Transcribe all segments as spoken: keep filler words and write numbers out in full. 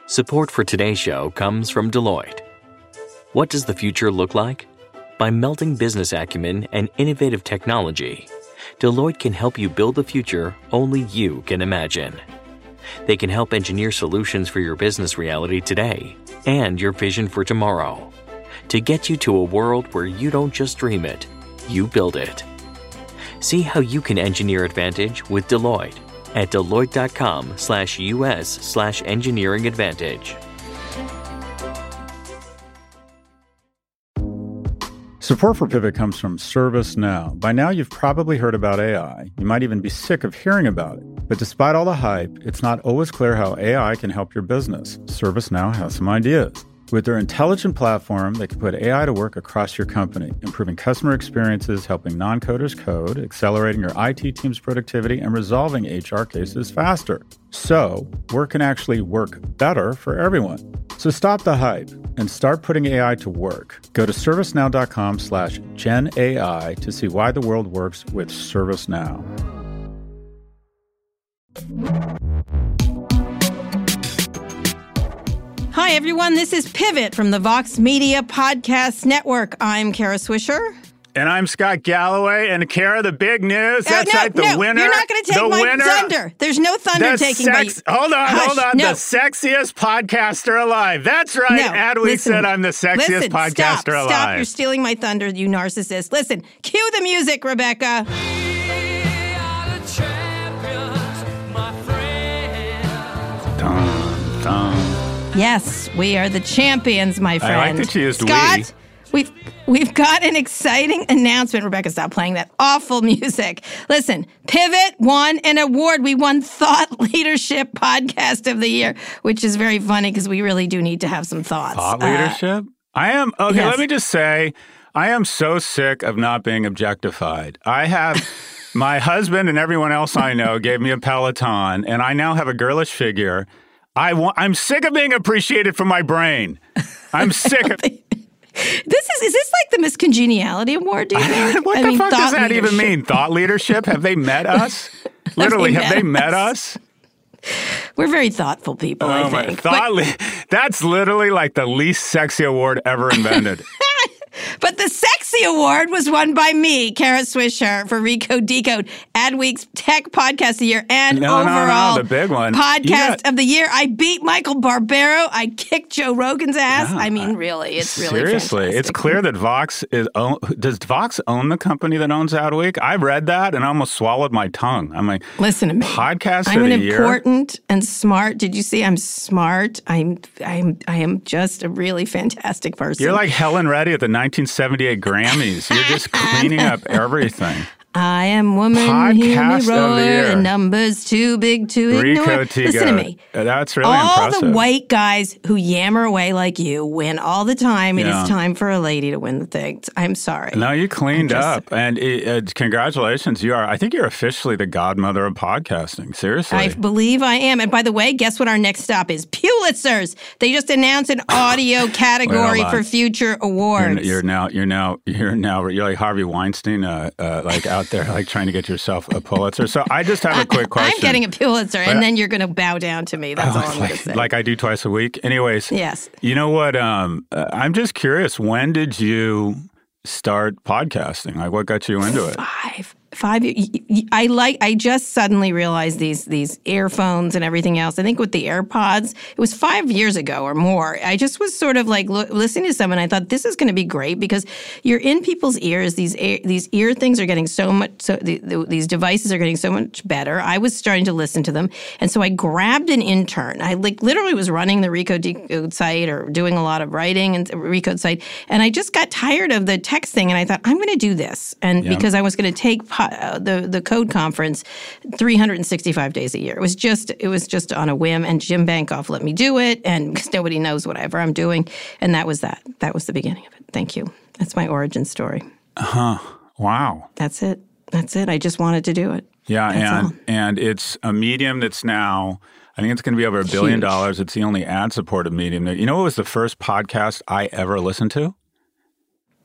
Support for today's show comes from Deloitte. What does the future look like? By melding business acumen and innovative technology, Deloitte can help you build the future only you can imagine. They can help engineer solutions for your business reality today and your vision for tomorrow to get you to a world where you don't just dream it, you build it. See how you can engineer advantage with Deloitte at Deloitte.com slash US slash engineering advantage. Support for Pivot comes from ServiceNow. By now, you've probably heard about A I. You might even be sick of hearing about it. But despite all the hype, it's not always clear how A I can help your business. ServiceNow has some ideas. With their intelligent platform, they can put A I to work across your company, improving customer experiences, helping non-coders code, accelerating your I T team's productivity, and resolving H R cases faster. So, work can actually work better for everyone. So stop the hype and start putting A I to work. Go to servicenow.com slash Gen AI to see why the world works with ServiceNow. Hi, everyone. This is Pivot from the Vox Media Podcast Network. I'm Kara Swisher. And I'm Scott Galloway. And Kara, the big news. That's uh, no, right, the no, winner. You're not going to take the my winner, thunder. There's no thunder the taking sex, by Hold on, Hush, hold on. no. The sexiest podcaster alive. That's right. No, Adweek listen, said I'm the sexiest listen, podcaster stop, alive. Stop. You're stealing my thunder, you narcissist. Listen, cue the music, Rebecca. Dun, dun. Yes, we are the champions, my friend. I like that you used Scott, we. We've, we've got an exciting announcement. Rebecca, stop playing that awful music. Listen, Pivot won an award. We won Thought Leadership Podcast of the Year, which is very funny because we really do need to have some thoughts. Thought leadership? Uh, I am, okay, yes. Let me just say, I am so sick of not being objectified. I have... My husband and everyone else I know gave me a Peloton, and I now have a girlish figure. I wa- I'm sick of being appreciated for my brain. I'm sick of... This is, is this like the Miss Congeniality Award, do you think? What I the mean, fuck does that leadership. even mean? Thought leadership? Have they met us? Literally, have they met us? We're very thoughtful people, oh I my, think. Thought but, le- that's literally like the least sexy award ever invented. But the sexy award was won by me, Kara Swisher, for Recode Decode, Adweek's Tech Podcast of the Year, and no, overall no, no, the big one. Podcast got... of the Year. I beat Michael Barbaro. I kicked Joe Rogan's ass. Yeah, I mean, really, it's really seriously. fantastic. It's clear that Vox is. Own, does Vox own the company that owns Adweek? I read that and I almost swallowed my tongue. I'm like, listen to me. Podcast I'm of an the year. important and smart. Did you see? I'm smart. I'm. I'm. I am just a really fantastic person. You're like Helen Reddy at the nineteen seventy-eight Grammys. You're just cleaning up everything. I am woman, Podcast hear me of roar, the year. the numbers too big to ignore. Rico Listen to me. Uh, That's really all impressive. the white guys who yammer away like you win all the time. It Yeah. is time for a lady to win the thing. I'm sorry. No, you cleaned just, up, and uh, congratulations. You are. I think you're officially the godmother of podcasting. Seriously, I believe I am. And by the way, guess what our next stop is? Pulitzers. They just announced an audio category Wait, for future awards. You're, you're now. You're now. You're now. You're like Harvey Weinstein, uh, uh, like out there, like trying to get yourself a Pulitzer. So I just have a quick question. I'm getting a Pulitzer, and But, then you're going to bow down to me. That's oh, all I'm going to like, say. like I do twice a week. Anyways, yes. You know what? Um, uh, I'm just curious. When did you start podcasting? Like, what got you into it? Five. Five years. I like. I just suddenly realized these these earphones and everything else. I think with the AirPods, it was five years ago or more. I just was sort of like lo- listening to someone. I thought this is going to be great because you're in people's ears. These ear, these ear things are getting so much. So the, the, these devices are getting so much better. I was starting to listen to them, and so I grabbed an intern. I like literally was running the Recode Decode site or doing a lot of writing and Recode site, and I just got tired of the text thing, and I thought I'm going to do this, and Yeah. because I was going to take. Uh, the the code conference three hundred sixty-five days a year. It was just it was just on a whim, and Jim Bankoff let me do it, and because nobody knows whatever I'm doing, and that was that. That was the beginning of it. Thank you. That's my origin story. Huh. Wow. That's it. That's it. I just wanted to do it. Yeah, That's and all. and it's a medium that's now. I think it's going to be over a billion Huge. dollars. It's the only ad-supported medium. You know what was the first podcast I ever listened to?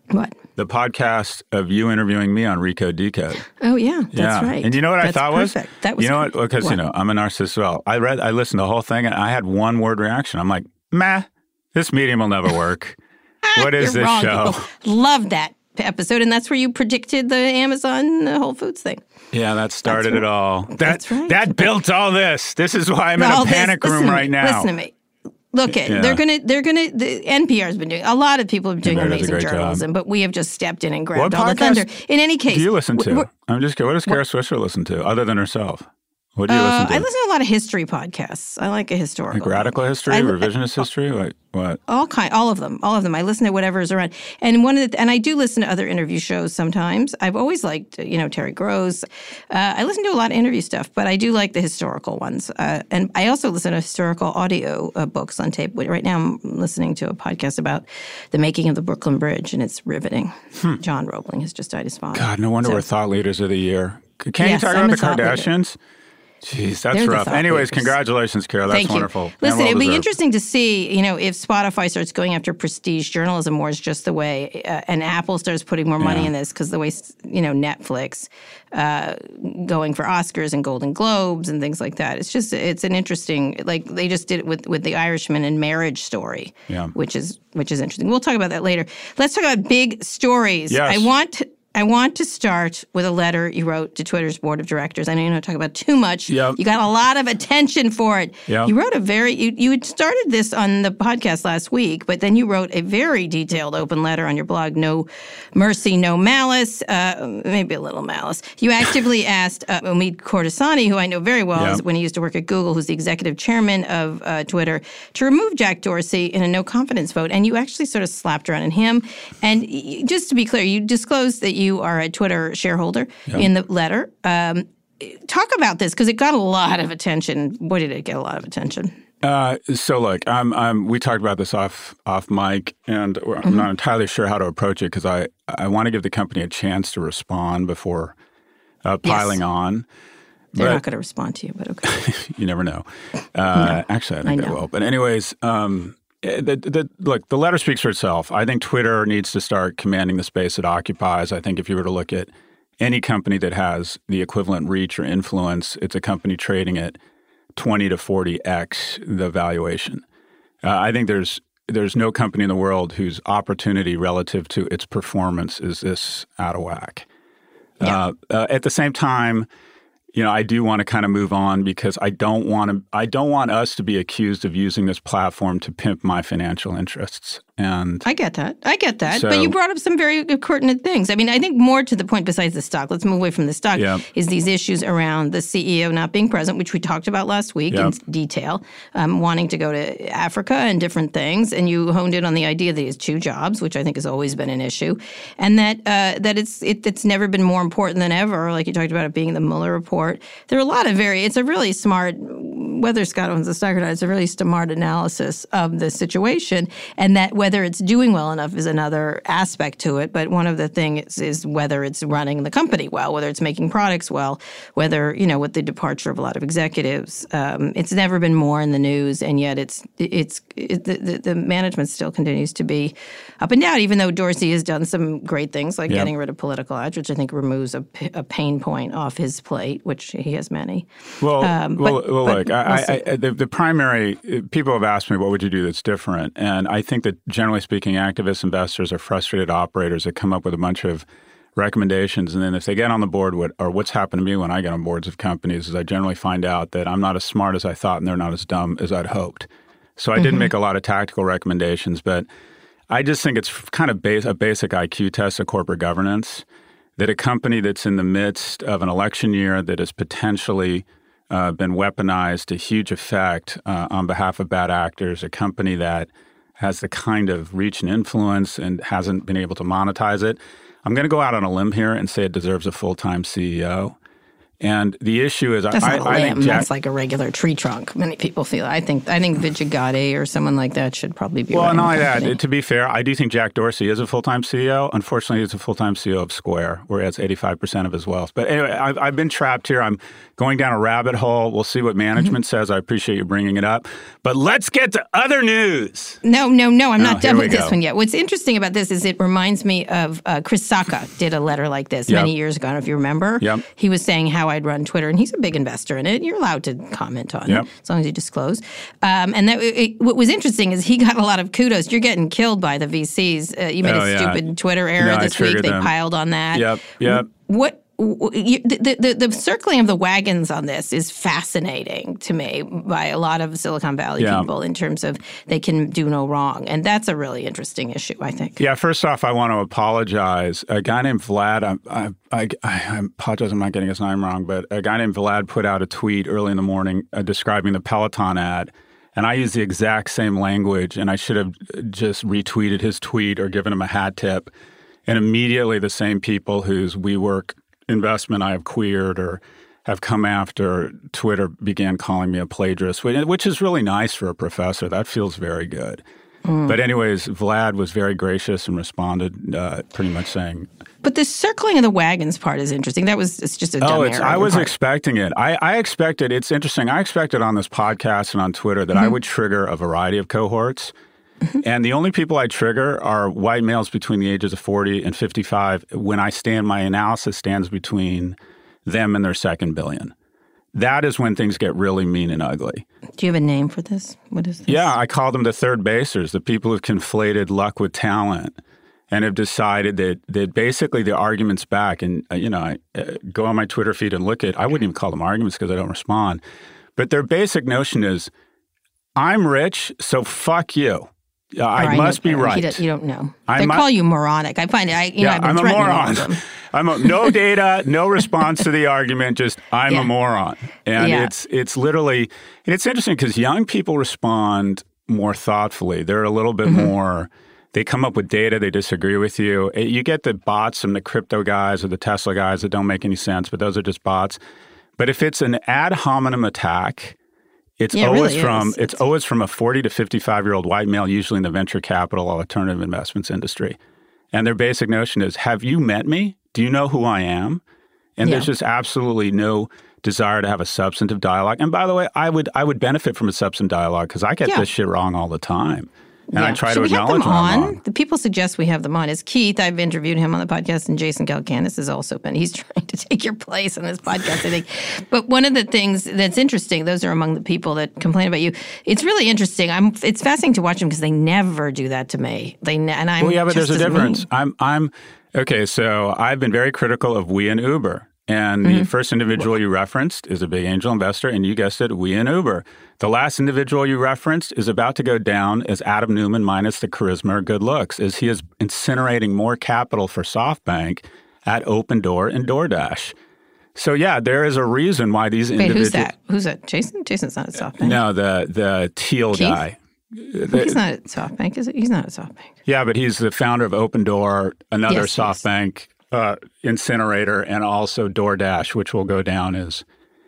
What? The podcast of you interviewing me on Recode Decode. Oh, yeah, that's yeah. right. And you know what that's I thought perfect. was? That was you know what? Because, what? you know, I'm a narcissist as well. I read, I listened to the whole thing, and I had one word reaction. I'm like, meh, this medium will never work. What is You're this wrong. show? People loved that episode, and that's where you predicted the Amazon uh, Whole Foods thing. Yeah, that started right. it all. That, that's right. That built all this. This is why I'm all in a panic this, room right me, now. Listen to me. Look, at yeah. they're gonna, they're gonna. The N P R's been doing a lot of people are doing amazing journalism, job. but we have just stepped in and grabbed what all the thunder. In any case, do you listen to? We're, I'm just kidding. What does Kara Swisher listen to other than herself? What do you uh, listen to? I listen to a lot of history podcasts. I like a historical, like radical history, I, revisionist I, history, like what? All kind, all of them, all of them. I listen to whatever is around, and one of the, and I do listen to other interview shows sometimes. I've always liked, you know, Terry Gross. Uh, I listen to a lot of interview stuff, but I do like the historical ones, uh, and I also listen to historical audio uh, books on tape. Right now, I'm listening to a podcast about the making of the Brooklyn Bridge, and it's riveting. Hmm. John Roebling has just died. His father. God, no wonder so, we're thought leaders of the year. Can yes, you talk I'm about the Kardashians? Leader. Jeez, that's They're rough. Anyways, leaders. Congratulations, Carol. That's Thank wonderful. You. Listen, well it'd be deserved. interesting to see, you know, if Spotify starts going after prestige journalism more is just the way, uh, and Apple starts putting more money yeah. in this because the way, you know, Netflix uh, going for Oscars and Golden Globes and things like that. It's just, it's an interesting, like they just did it with, with The Irishman and Marriage Story, yeah. which is which is interesting. We'll talk about that later. Let's talk about big stories. Yes. I want to, I want to start with a letter you wrote to Twitter's board of directors. I know you don't talk about too much. Yep. You got a lot of attention for it. Yep. You wrote a very, you, you had started this on the podcast last week, but then you wrote a very detailed open letter on your blog, No Mercy, No Malice, uh, maybe a little malice. You actively asked uh, Omid Kordestani, who I know very well Yep. when he used to work at Google, who's the executive chairman of uh, Twitter, to remove Jack Dorsey in a no confidence vote. And you actually sort of slapped around in him. And y- just to be clear, you disclosed that you are a Twitter shareholder Yep. in the letter. Um, talk about this because it got a lot of attention. Boy, did it get a lot of attention. Uh, so look, I'm, I'm, we talked about this off off mic, and I'm mm-hmm. not entirely sure how to approach it because I, I want to give the company a chance to respond before uh, piling yes. on. They're but, not going to respond to you, but okay. You never know. Uh, no, actually, I think I they know. will. But anyways, um, the, the, look, the letter speaks for itself. I think Twitter needs to start commanding the space it occupies. I think if you were to look at any company that has the equivalent reach or influence, it's a company trading at twenty to forty x the valuation. Uh, I think there's there's no company in the world whose opportunity relative to its performance is this out of whack. Yeah. Uh, uh, at the same time, you know, I do want to kind of move on because I don't want to. I don't want us to be accused of using this platform to pimp my financial interests. And I get that. I get that. So, but you brought up some very pertinent things. I mean, I think more to the point besides the stock, let's move away from the stock, yeah. is these issues around the C E O not being present, which we talked about last week yeah. in detail, um, wanting to go to Africa and different things. And you honed in on the idea that he has two jobs, which I think has always been an issue, and that uh, that it's it, it's never been more important than ever, like you talked about it being the Mueller report. There are a lot of very, it's a really smart, whether Scott owns the stock or not, it's a really smart analysis of the situation, and that whether it's doing well enough is another aspect to it. But one of the things is whether it's running the company well, whether it's making products well, whether, you know, with the departure of a lot of executives, um, it's never been more in the news, and yet it's it's it, the, the, the management still continues to be up and down, even though Dorsey has done some great things like yeah. getting rid of political ads, which I think removes a, a pain point off his plate, which he has many. Well, um, well, but, well but look, we'll I, I, the, the primary people have asked me, what would you do that's different? And I think that generally speaking, activist investors are frustrated operators that come up with a bunch of recommendations, and then if they get on the board, what or what's happened to me when I get on boards of companies is I generally find out that I'm not as smart as I thought, and they're not as dumb as I'd hoped. So I mm-hmm. didn't make a lot of tactical recommendations, but I just think it's kind of base, a basic I Q test of corporate governance that a company that's in the midst of an election year that has potentially uh, been weaponized to huge effect uh, on behalf of bad actors, a company that has the kind of reach and influence and hasn't been able to monetize it. I'm going to go out on a limb here and say it deserves a full-time C E O. And the issue is, that's I, not a I limb. think Jack, that's like a regular tree trunk. Many people feel. I think I think Vijay Gadde or someone like that should probably be. Well, not only that. To be fair, I do think Jack Dorsey is a full-time C E O. Unfortunately, he's a full-time C E O of Square, where he has eighty-five percent of his wealth. But anyway, I've, I've been trapped here. I'm going down a rabbit hole. We'll see what management mm-hmm. says. I appreciate you bringing it up. But let's get to other news. No, no, no. I'm no, not done with go. this one yet. What's interesting about this is it reminds me of uh, Chris Sacca did a letter like this yep. many years ago. I don't know if you remember. Yep. He was saying how I'd run Twitter, and he's a big investor in it. You're allowed to comment on yep. it as long as you disclose. Um, and that, it, what was interesting is he got a lot of kudos. You're getting killed by the V Cs. Uh, you made oh, a yeah. stupid Twitter error no, this week. They them. piled on that. Yep, yep. What? You, the, the, the circling of the wagons on this is fascinating to me by a lot of Silicon Valley yeah. people in terms of they can do no wrong. And that's a really interesting issue, I think. Yeah, first off, I want to apologize. A guy named Vlad, I, I, I, I apologize, I'm not getting his name wrong, but a guy named Vlad put out a tweet early in the morning uh, describing the Peloton ad. And I used the exact same language, and I should have just retweeted his tweet or given him a hat tip. And immediately the same people whose WeWork investment I have queered or have come after Twitter began calling me a plagiarist, which is really nice for a professor. That feels very good. Mm. But anyways, Vlad was very gracious and responded uh, pretty much saying... But the circling of the wagons part is interesting. That was it's just a dumb Oh, it's, error I was part. expecting it. I, I expected, it's interesting, I expected on this podcast and on Twitter that mm-hmm. I would trigger a variety of cohorts. Mm-hmm. And the only people I trigger are white males between the ages of forty and fifty-five when I stand, my analysis stands between them and their second billion. That is when things get really mean and ugly. Do you have a name for this? What is this? Yeah, I call them the third basers, the people who've conflated luck with talent and have decided that that basically the arguments back, and uh, you know, I uh, go on my Twitter feed and look at, I wouldn't even call them arguments because I don't respond, but their basic notion is, I'm rich, so fuck you. Uh, I, I must be right. You don't know. I they mu- call you moronic. I find it. I, you yeah, know, I've been I'm a moron. Them. I'm a, no data, no response to the argument. Just I'm yeah. a moron, and yeah. it's it's literally. And it's interesting because young people respond more thoughtfully. They're a little bit mm-hmm. more. They come up with data. They disagree with you. You get the bots and the crypto guys or the Tesla guys that don't make any sense, but those are just bots. But if it's an ad hominem attack. It's yeah, always it really from is. it's, it's always from a forty to fifty-five year old white male, usually in the venture capital alternative investments industry. And their basic notion is, have you met me? Do you know who I am? And yeah. there's just absolutely no desire to have a substantive dialogue. And by the way, I would I would benefit from a substantive dialogue because I get yeah. this shit wrong all the time. And yeah. I try Should to we acknowledge have them when I'm on? wrong. The people suggest we have them on. Is Keith? I've interviewed him on the podcast, and Jason Calacanis has also been. He's trying to take your place on this podcast, I think. But one of the things that's interesting, those are among the people that complain about you. It's really interesting. I'm. It's fascinating to watch them because they never do that to me. They ne- and I'm. Well, yeah, but just there's a as difference. mean. I'm. I'm. Okay, so I've been very critical of we and Uber. And mm-hmm. the first individual you referenced is a big angel investor, and you guessed it, we and Uber. The last individual you referenced is about to go down as Adam Neumann minus the charisma or good looks, as he is incinerating more capital for SoftBank at Opendoor and DoorDash. So yeah, there is a reason why these Wait, individuals. who's that? Who's that? Jason? Jason's not at SoftBank. No, the the teal Keith? guy. The, he's not at SoftBank, is it? He's not at SoftBank. Yeah, but he's the founder of Opendoor, another yes, SoftBank. Yes. Uh, incinerator, and also DoorDash, which will go down as,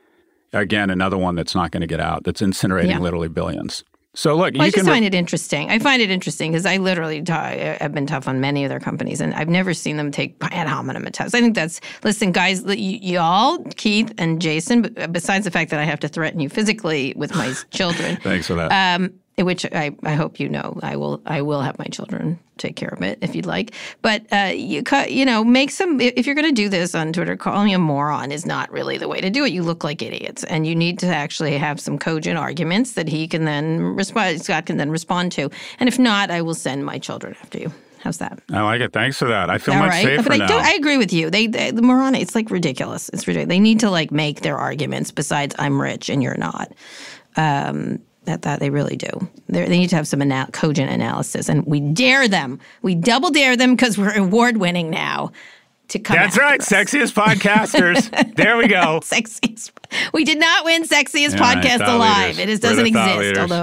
again, another one that's not going to get out, that's incinerating yeah. literally billions. So look, well, you I just can find it interesting. I find it interesting because I literally t- have been tough on many of their companies, and I've never seen them take ad hominem attacks. I think that's, listen, guys, y- y'all, Keith and Jason, besides the fact that I have to threaten you physically with my children. Thanks for that. Um, which I, I hope you know. I will I will have my children take care of it if you'd like. But uh, you you know make some. If you're going to do this on Twitter, calling me a moron is not really the way to do it. You look like idiots, and you need to actually have some cogent arguments that he can then respond. Scott can then respond to. And if not, I will send my children after you. How's that? I like it. Thanks for that. I feel All much right. safer but I now. don't, I agree with you. They, they the moron. It's like ridiculous. It's ridiculous. They need to like make their arguments. Besides, I'm rich and you're not. Um, That, that they really do. They're, they need to have some ana- cogent analysis, and we dare them. We double dare them because we're award winning now. To come That's right, us. sexiest podcasters. There we go. Sexiest. We did not win sexiest Yeah, podcast thought alive. leaders. It is, We're doesn't the thought exist. leaders. Although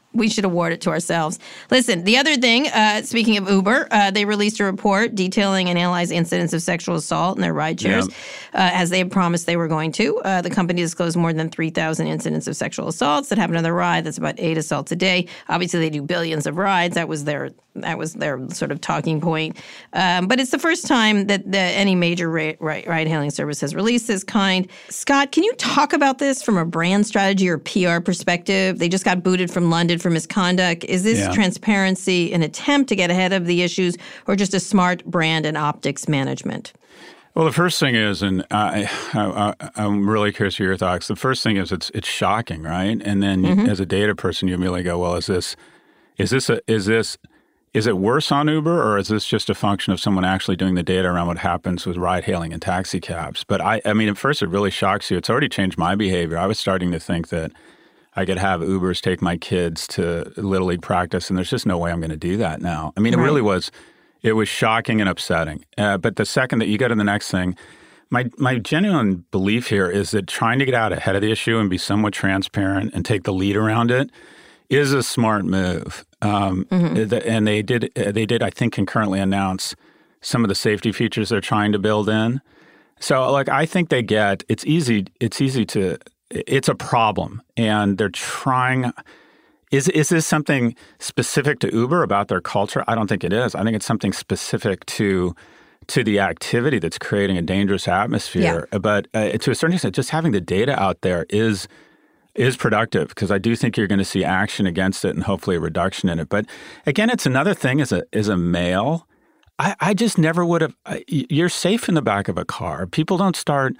We should award it to ourselves. Listen, the other thing, uh, speaking of Uber, uh, they released a report detailing and analyzing incidents of sexual assault in their ride shares, yeah. uh, as they had promised they were going to. Uh, the company disclosed more than three thousand incidents of sexual assaults that happened on their ride. That's about eight assaults a day. Obviously, they do billions of rides. That was their that was their sort of talking point. Um, but it's the first time that the, any major ra- ra- ride-hailing service has released this kind. Scott, can you talk about this from a brand strategy or P R perspective? They just got booted from London for misconduct. Is this yeah. transparency an attempt to get ahead of the issues or just a smart brand and optics management? Well, the first thing is, and I, I, I'm really curious to your thoughts, the first thing is it's it's shocking, right? And then mm-hmm. as a data person, you immediately go, well, is this is this a, is this is it worse on Uber, or is this just a function of someone actually doing the data around what happens with ride-hailing and taxi cabs? But I, I mean, at first it really shocks you. It's already changed my behavior. I was starting to think that I could have Ubers take my kids to Little League practice, and there's just no way I'm going to do that now. I mean, right. it really was, it was shocking and upsetting. Uh, but the second that you go to the next thing, my my genuine belief here is that trying to get out ahead of the issue and be somewhat transparent and take the lead around it is a smart move. Um, mm-hmm. And they did, they did, I think, concurrently announce some of the safety features they're trying to build in. So, like, I think they get, it's easy, it's easy to, it's a problem. And they're trying, is is this something specific to Uber about their culture? I don't think it is. I think it's something specific to to the activity that's creating a dangerous atmosphere. Yeah. But uh, to a certain extent, just having the data out there is is productive, because I do think you're going to see action against it and hopefully a reduction in it. But again, it's another thing as a as a male. I, I just never would have. You're safe in the back of a car. People don't start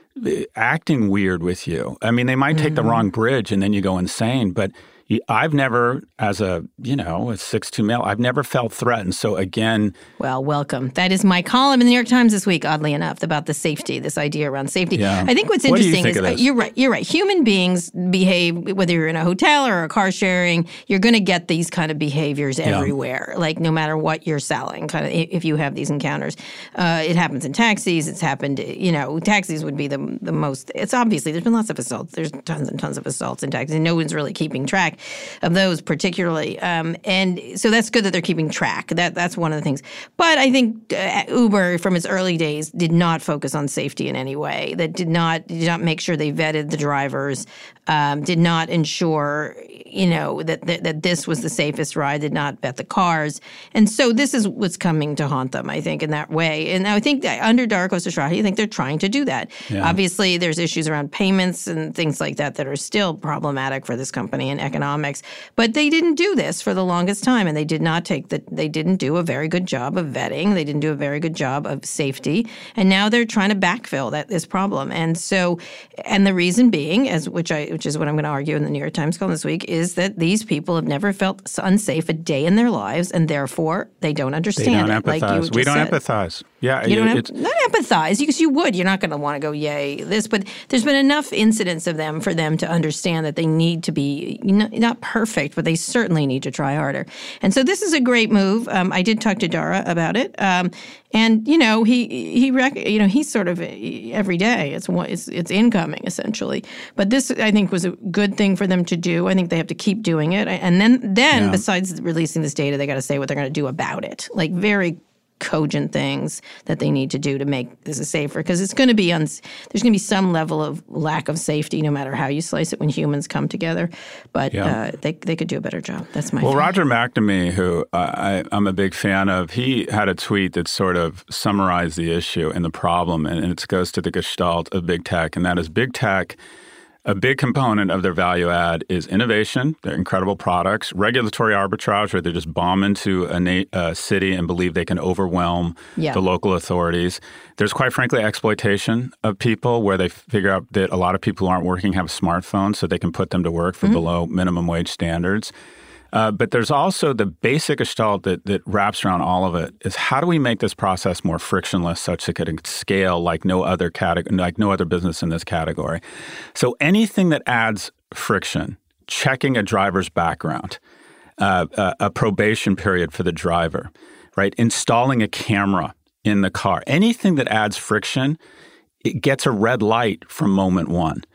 acting weird with you. I mean, they might take mm-hmm. the wrong bridge and then you go insane. But I've never, as a, you know, a six two male, I've never felt threatened. So again... Well, welcome. That is my column in the New York Times this week, oddly enough, about the safety, this idea around safety. Yeah. I think what's what interesting do you think is, of this? you're right, you're right. Human beings behave, whether you're in a hotel or a car sharing, you're going to get these kind of behaviors everywhere, yeah. like no matter what you're selling, kind of if you have these encounters. Uh, it happens in taxis. It's happened, you know, taxis would be the, the most, it's obviously, there's been lots of assaults. There's tons and tons of assaults in taxis, and no one's really keeping track of those particularly. Um, and so that's good that they're keeping track. That That's one of the things. But I think uh, Uber, from its early days, did not focus on safety in any way. That did not did not make sure they vetted the drivers, um, did not ensure, you know, that, that that this was the safest ride, did not vet the cars. And so this is what's coming to haunt them, I think, in that way. And I think that under Dara Khosrowshahi, I think they're trying to do that. Yeah. Obviously, there's issues around payments and things like that that are still problematic for this company and economics. But they didn't do this for the longest time, and they did not take the. They didn't do a very good job of vetting. They didn't do a very good job of safety, and now they're trying to backfill that this problem. And so, and the reason being, as which I which is what I'm going to argue in the New York Times column this week, is that these people have never felt unsafe a day in their lives, and therefore they don't understand they don't it. Empathize. Like you we don't said. empathize. Yeah, you don't it's, have, not empathize because you would. You're not going to want to go, yay, this. But there's been enough incidents of them for them to understand that they need to be not perfect, but they certainly need to try harder. And so this is a great move. Um, I did talk to Dara about it, um, and you know he he rec- you know he's sort of every day it's it's it's incoming essentially. But this I think was a good thing for them to do. I think they have to keep doing it, and then then yeah. besides releasing this data, they got to say what they're going to do about it. Like very cogent things that they need to do to make this safer, because it's going to be uns- there's going to be some level of lack of safety no matter how you slice it when humans come together. But yeah. uh, they they could do a better job. That's my well, feeling. Roger McNamee, who uh, I, I'm a big fan of, he had a tweet that sort of summarized the issue and the problem, and it goes to the gestalt of big tech, and that is big tech. A big component of their value add is innovation, their incredible products, regulatory arbitrage, where they just bomb into a na- uh, city and believe they can overwhelm yeah. the local authorities. There's, quite frankly, exploitation of people, where they figure out that a lot of people who aren't working have smartphones, so they can put them to work for mm-hmm. below minimum wage standards. Uh, but there's also the basic gestalt that, that wraps around all of it is, how do we make this process more frictionless such that it can scale like no other category, like no other business in this category? So anything that adds friction, checking a driver's background, uh, a, a probation period for the driver, right? Installing a camera in the car, anything that adds friction, it gets a red light from moment one.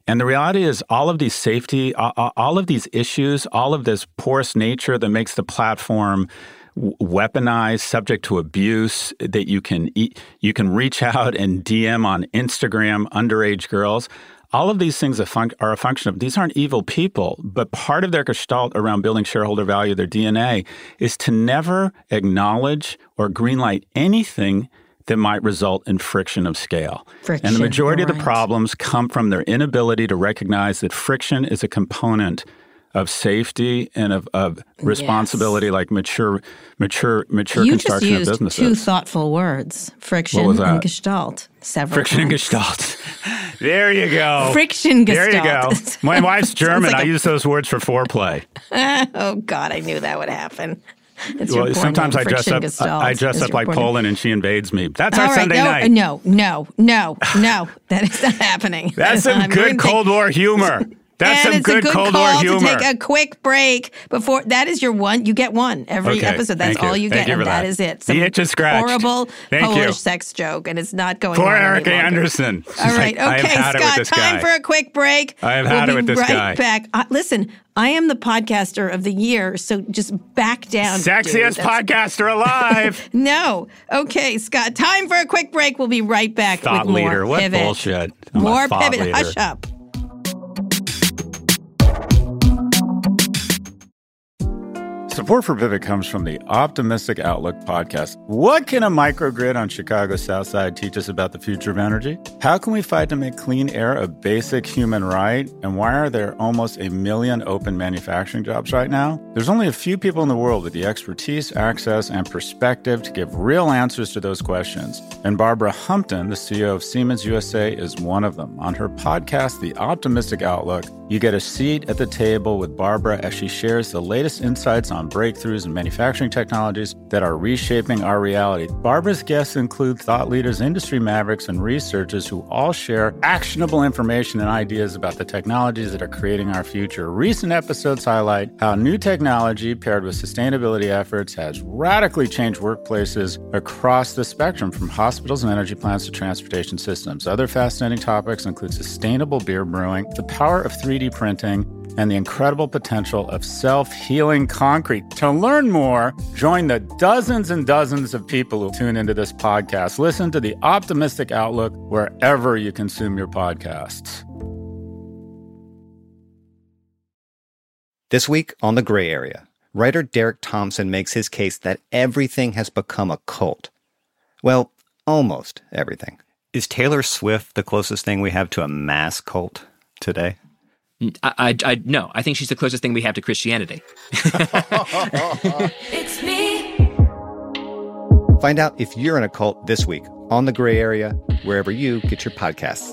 And the reality is all of these safety, all of these issues, all of this porous nature that makes the platform weaponized, subject to abuse, that you can you can reach out and D M on Instagram underage girls. All of these things are a function of, these aren't evil people, but part of their gestalt around building shareholder value, their D N A, is to never acknowledge or greenlight anything that might result in friction of scale. Friction, and the majority of the right. problems come from their inability to recognize that friction is a component of safety and of, of responsibility, yes. like mature, mature, mature you construction just used of businesses. Two thoughtful words: friction and gestalt. Several friction and times. gestalt. There you go. Friction gestalt. There you go. My wife's German. like I a... use those words for foreplay. Oh God, I knew that would happen. It's well, sometimes name, I dress up. Gestalt. I dress up like Poland, and she invades me. That's our All right, Sunday no, night. No, no, no, no. That is not happening. That's some I'm good Cold take... War humor. That's and some it's good, a good Cold call War humor. To take a quick break before. That is your one. You get one every okay, episode. That's all you, you get, and you that, that is it. Some the itch is scratched. Horrible Thank Polish you. sex joke, and it's not going. Poor on Erica any Anderson. She's all right, like, okay, Scott. Time guy. for a quick break. I have we'll had be it with this right guy. Back. Uh, listen, I am the podcaster of the year, so just back down. Sexiest dude. podcaster alive. No. Okay, Scott. Time for a quick break. We'll be right back thought with leader. more What pivot. bullshit. I'm more pivot. Leader. Hush up. Support for Pivot comes from the Optimistic Outlook podcast. What can a microgrid on Chicago's South Side teach us about the future of energy? How can we fight to make clean air a basic human right? And why are there almost a million open manufacturing jobs right now? There's only a few people in the world with the expertise, access, and perspective to give real answers to those questions. And Barbara Humpton, the C E O of Siemens U S A, is one of them. On her podcast, The Optimistic Outlook, you get a seat at the table with Barbara as she shares the latest insights on breakthroughs in manufacturing technologies that are reshaping our reality. Barbara's guests include thought leaders, industry mavericks, and researchers who all share actionable information and ideas about the technologies that are creating our future. Recent episodes highlight how new technology paired with sustainability efforts has radically changed workplaces across the spectrum, from hospitals and energy plants to transportation systems. Other fascinating topics include sustainable beer brewing, the power of three D printing, and the incredible potential of self-healing concrete. To learn more, join the dozens and dozens of people who tune into this podcast. Listen to The Optimistic Outlook wherever you consume your podcasts. This week on The Gray Area, writer Derek Thompson makes his case that everything has become a cult. Well, almost everything. Is Taylor Swift the closest thing we have to a mass cult today? I, I, I no, I think she's the closest thing we have to Christianity. It's me. Find out if you're in a cult this week on The Gray Area, wherever you get your podcasts.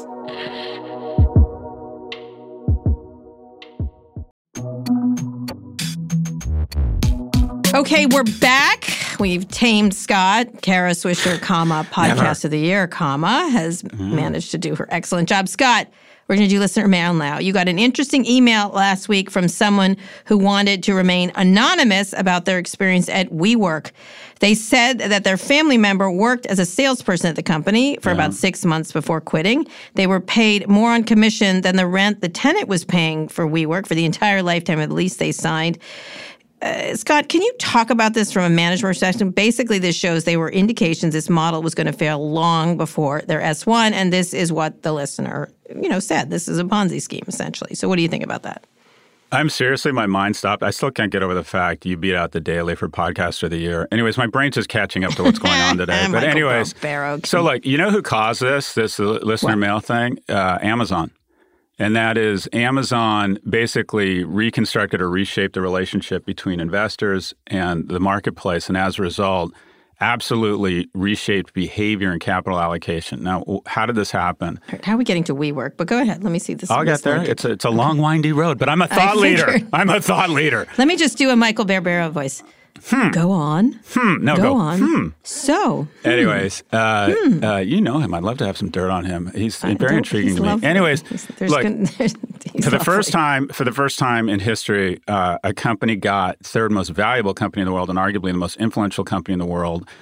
Okay, we're back. We've tamed Scott. Kara Swisher, comma, podcast Never. of the year, comma, has mm. managed to do her excellent job. Scott, we're going to do listener mail now. You got an interesting email last week from someone who wanted to remain anonymous about their experience at WeWork. They said that their family member worked as a salesperson at the company for yeah. about six months before quitting. They were paid more on commission than the rent the tenant was paying for WeWork for the entire lifetime of the lease they signed. Uh, Scott, can you talk about this from a management perspective? Basically, this shows they were indications this model was going to fail long before their S one, and this is what the listener, you know, said. This is a Ponzi scheme, essentially. So what do you think about that? I'm seriously, my mind stopped. I still can't get over the fact you beat out the Daily for Podcaster of the Year. Anyways, my brain's just catching up to what's going on today. But anyways, so like, you know who caused this, this listener what? mail thing? Uh, Amazon. And that is Amazon basically reconstructed or reshaped the relationship between investors and the marketplace. And as a result, absolutely reshaped behavior and capital allocation. Now, how did this happen? How are we getting to WeWork? But go ahead. Let me see this. I'll get there. It's a, it's a long, windy road, but I'm a thought leader. I'm a thought leader. Let me just do a Michael Barbaro voice. Hmm. Go on. Hmm. No, go, go on. Hmm. So. Hmm. Anyways, uh, hmm. uh, you know him. I'd love to have some dirt on him. He's I very intriguing to me. Lovely. Anyways, he's, look, good, there's, for the first time, for the first time in history, uh, a company got third most valuable company in the world and arguably the most influential company in the world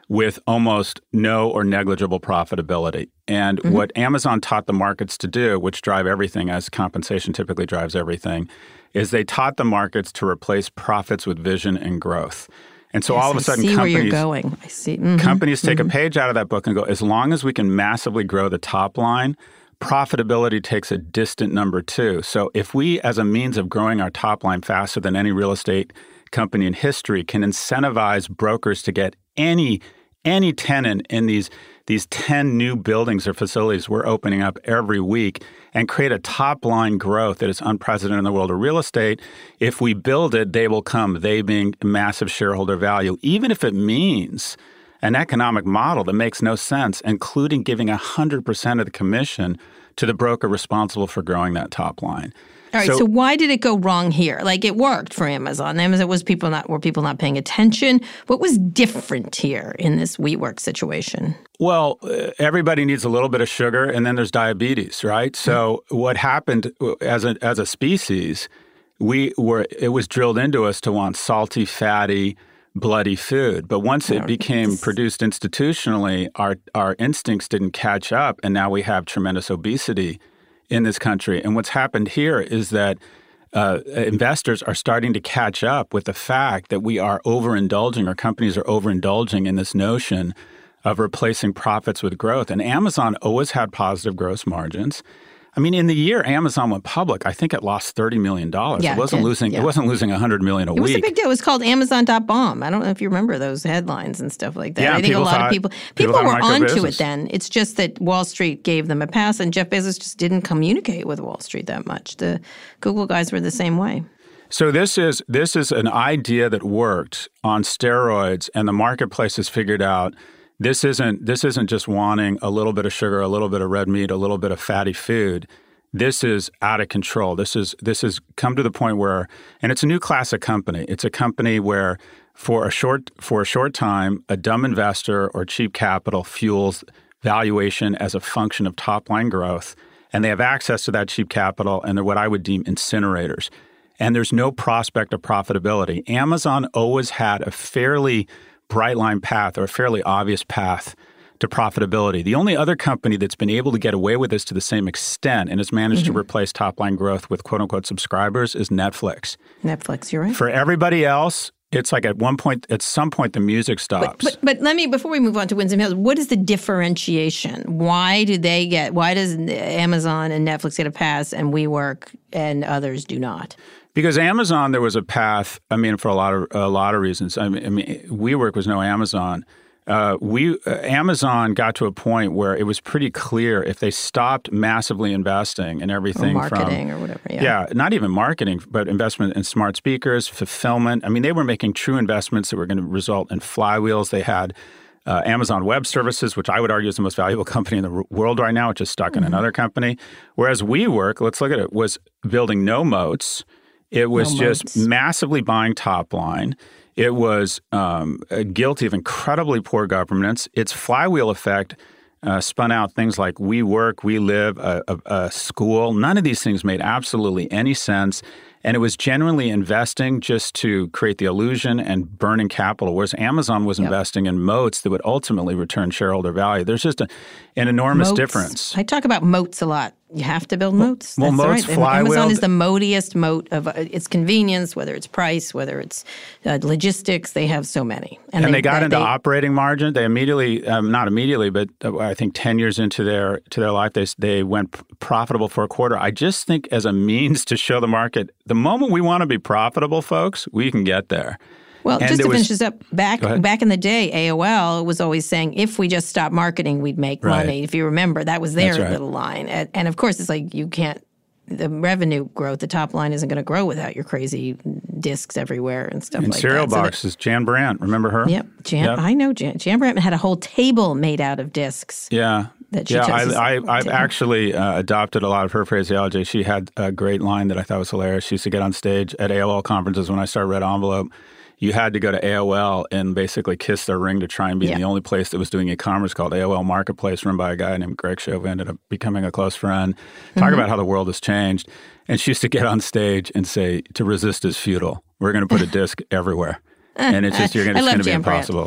with almost no or negligible profitability. And mm-hmm. what Amazon taught the markets to do, which drive everything, as compensation typically drives everything, is they taught the markets to replace profits with vision and growth. And so yes, all of a sudden, I see companies, where you're going. I see. Mm-hmm. companies take mm-hmm. a page out of that book and go, as long as we can massively grow the top line, profitability takes a distant number two. So if we, as a means of growing our top line faster than any real estate company in history, can incentivize brokers to get any any tenant in these these ten new buildings or facilities we're opening up every week and create a top-line growth that is unprecedented in the world of real estate, if we build it, they will come, they being massive shareholder value, even if it means an economic model that makes no sense, including giving one hundred percent of the commission to the broker responsible for growing that top line. All right, so, so why did it go wrong here? Like, it worked for Amazon. Amazon was people not were people not paying attention. What was different here in this WeWork situation? Well, uh, everybody needs a little bit of sugar, and then there's diabetes, right? So mm-hmm. what happened as a as a species, we were it was drilled into us to want salty, fatty, bloody food. But once it became produced institutionally, our our instincts didn't catch up, and now we have tremendous obesity in this country. And what's happened here is that uh, investors are starting to catch up with the fact that we are overindulging, or companies are overindulging in this notion of replacing profits with growth. And Amazon always had positive gross margins. I mean, in the year Amazon went public, I think it lost thirty million dollars. Yeah, it wasn't it, losing yeah. It wasn't losing one hundred million dollars a it week. It was a big deal. It was called Amazon dot bomb. I don't know if you remember those headlines and stuff like that. Yeah, I think a lot thought, of people people, people were onto business. it then. It's just that Wall Street gave them a pass, and Jeff Bezos just didn't communicate with Wall Street that much. The Google guys were the same way. So this is this is an idea that worked on steroids, and the marketplace has figured out this isn't this isn't just wanting a little bit of sugar, a little bit of red meat, a little bit of fatty food. This is out of control. This is this has come to the point where, and it's a new class of company. It's a company where, for a short for a short time, a dumb investor or cheap capital fuels valuation as a function of top line growth, and they have access to that cheap capital, and they're what I would deem incinerators. And there's no prospect of profitability. Amazon always had a fairly bright line path, or a fairly obvious path to profitability. The only other company that's been able to get away with this to the same extent and has managed mm-hmm. to replace top-line growth with quote-unquote subscribers is Netflix. Netflix, you're right. For everybody else, it's like at one point, at some point, the music stops. But, but, but let me, before we move on to Winston Hills, what is the differentiation? Why do they get, why does Amazon and Netflix get a pass and WeWork and others do not? Because Amazon, there was a path, I mean, for a lot of a lot of reasons. I mean, I mean WeWork was no Amazon. Uh, we uh, Amazon got to a point where it was pretty clear if they stopped massively investing in everything or marketing from, or whatever. Yeah. yeah, not even marketing, but investment in smart speakers, fulfillment. I mean, they were making true investments that were going to result in flywheels. They had uh, Amazon Web Services, which I would argue is the most valuable company in the r- world right now, which is stuck in mm-hmm. another company. Whereas WeWork, let's look at it, was building no moats. It was no just moats. massively buying top line. It was um, guilty of incredibly poor governance. Its flywheel effect uh, spun out things like WeWork, We Live, a, a, a school. None of these things made absolutely any sense. And it was genuinely investing just to create the illusion and burning capital, whereas Amazon was yep. investing in moats that would ultimately return shareholder value. There's just a, an enormous moats. difference. I talk about moats a lot. You have to build moats. Well, That's moats, right. flywheel. Amazon is the moatiest moat of uh, its convenience, whether it's price, whether it's uh, logistics. They have so many. And, and they, they got they, into they, operating margin. They immediately, um, not immediately, but uh, I think ten years into their to their life, they they went p- profitable for a quarter. I just think as a means to show the market, the moment we want to be profitable, folks, we can get there. Well, and just to was, finish this up, back back in the day, A O L was always saying, if we just stop marketing, we'd make right. money. If you remember, that was their right. little line. And, and of course, it's like you can't, the revenue growth, the top line isn't going to grow without your crazy discs everywhere and stuff and like cereal that. cereal boxes, so that, Jan Brandt, remember her? Yep, Jan, yep. I know Jan. Jan Brandt had a whole table made out of discs. Yeah. That she yeah, chose I, I, I've actually uh, adopted a lot of her phraseology. She had a great line that I thought was hilarious. She used to get on stage at A O L conferences when I started Red Envelope. You had to go to A O L and basically kiss their ring to try and be yeah. in the only place that was doing e-commerce called A O L Marketplace, run by a guy named Greg Chauvin, ended up becoming a close friend. Talk mm-hmm. about how the world has changed. And she used to get on stage and say, to resist is futile. We're going to put a disc everywhere. And it's just, you're gonna, it's going to be impossible.